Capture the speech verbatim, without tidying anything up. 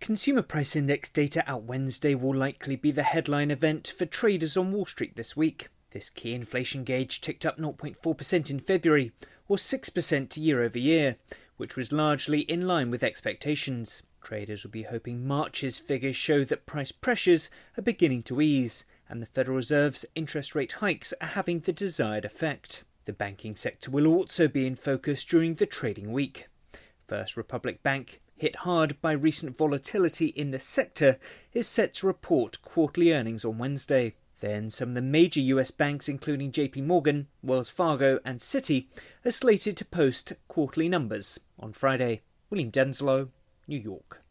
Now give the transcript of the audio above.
Consumer Price Index data out Wednesday will likely be the headline event for traders on Wall Street this week. This key inflation gauge ticked up zero point four percent in February, or six percent year over year, which was largely in line with expectations. Traders will be hoping March's figures show that price pressures are beginning to ease, and the Federal Reserve's interest rate hikes are having the desired effect. The banking sector will also be in focus during the trading week. First Republic Bank, hit hard by recent volatility in the sector, is set to report quarterly earnings on Wednesday. Then some of the major U S banks, including J P Morgan, Wells Fargo and Citi, are slated to post quarterly numbers on Friday. William Denslow, New York.